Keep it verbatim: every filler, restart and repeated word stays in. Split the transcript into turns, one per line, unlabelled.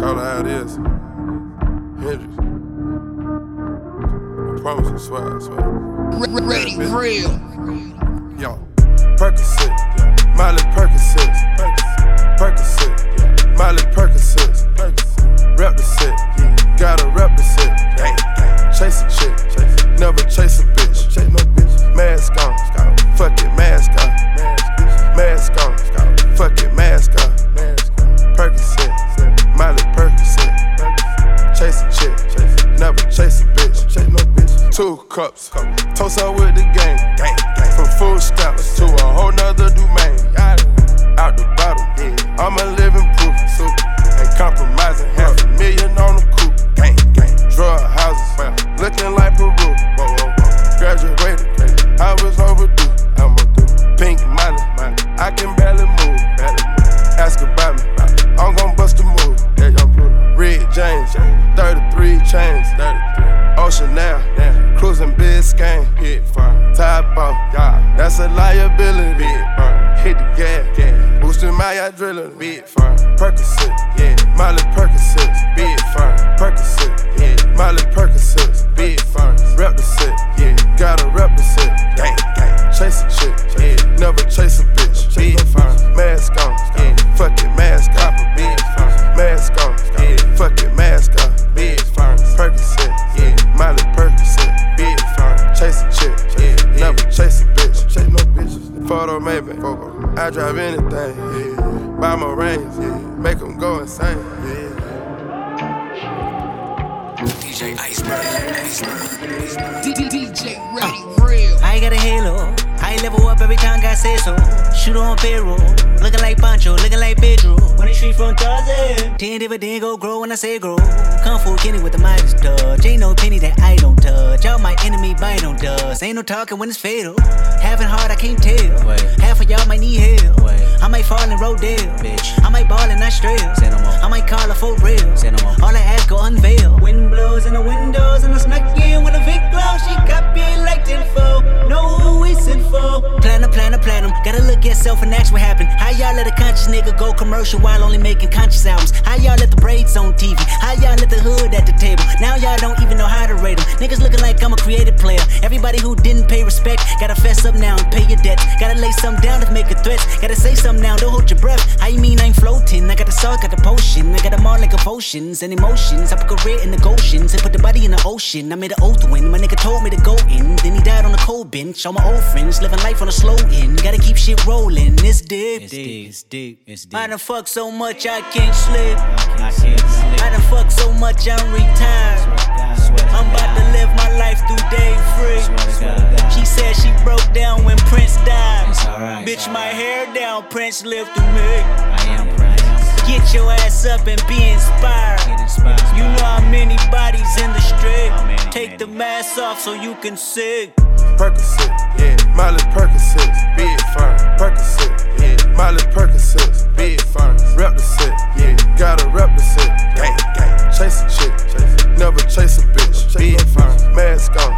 Call it how it is. Hendrix. I promise I swear, I swear.
Ready, real.
Yo, Percocet, Miley Percocet, Percocet, Miley Percocet, rep the set, gotta rep the set. Chase a chick, never chase a bitch. Mask on, fuck it, mask on. Mask on, fuck it, mask on. Percocet, Miley Percocet, chase a chick, never chase a bitch. Two cups, toast up with the game. From food stamps to a whole nother domain. Out the bottom, I'm a living proof. Ain't compromising, half a million on the coupe. Drug houses, looking like Peru. Graduated, I was overdue. Pink Miley, I can barely move. Ask about me, I'm gon' bust a move. Red James, thirty-three chains. Ocean now, cruising Biscayne. Top off, that's a liability. Hit the gas, boosting my adrenaline. Percocet, yeah, Miley Percocet, big firm. Percocet, yeah, Miley Percocet, big firm. Rep the set, yeah, gotta rep the set. Gang, gang, chase a chick, yeah, never chase a bitch. Big firm, mask on, yeah, fuck it, mask on. Big firm, mask on, yeah, fuck it, mask on. Big firm, Percocet, yeah, Miley Percocet, big firm. Chase a chick, yeah, never chase a bitch. Chase no bitches. Photo maybe, I drive anything, yeah. Buy my rings, yeah. Make them go insane, yeah.
D J Iceberg, Iceberg, D J Ready, real.
I got a halo, I level up every time God says so. Shoot on payroll, looking like Pancho, looking like Pedro. When the street from Tarzan, ten dividend go grow when I say grow. Kung Fu Kenny with the Midas touch, ain't no penny that I don't touch. Y'all my enemy bite on dust, ain't no talking when it's fatal. Having hard I can't tell, Wait. Half of y'all might need help. Wait. I might fall in Rodale, bitch. I might ball in Australia, no I might call her for real, no all I ask go unveil. Wind blows in the windows and I snuck in with a Vic glow. She got me like tenfold, know who we sent for. Platinum, platinum, platinum, gotta look at self and ask what happened. How y'all let a conscious nigga go commercial while only making conscious albums? How y'all let the braids on T V? How y'all let the hood at the table? Now y'all don't even know how to rate them. Niggas looking like I'm a creative player. Everybody who didn't pay respect, gotta fess up now and pay your debts. Gotta lay something down to make a threat. Gotta say something now, don't hold your breath. How you mean I ain't floating? I got the salt, got the potion. I got them all like emotions and emotions. I put career in the Goshen's and put the body in the ocean. I made an oath when my nigga told me to go in. Then he died on the cold bench. All my old friends living life on a slow end. Gotta keep shit rolling. It's deep. It's deep. It's deep. It's deep. I done fucked so much I can't sleep. I can't sleep. I done fucked so much I'm retired. I'm about to live my life through day free. She said she broke down when Prince died. Right. Bitch, my hair down, Prince lived through me. I am Prince. Get your ass up and be inspired. inspired. You know how many bodies in the street. Many, Take many. the mask off so you can see.
Percocet, yeah, Miley Percocet, big firm. Percocet, yeah, Miley Percocet, big firm. Rep the set, yeah, gotta rep the set. Gang, gang, chase a chick, chase. Never chase a bitch. Big firm, mask on,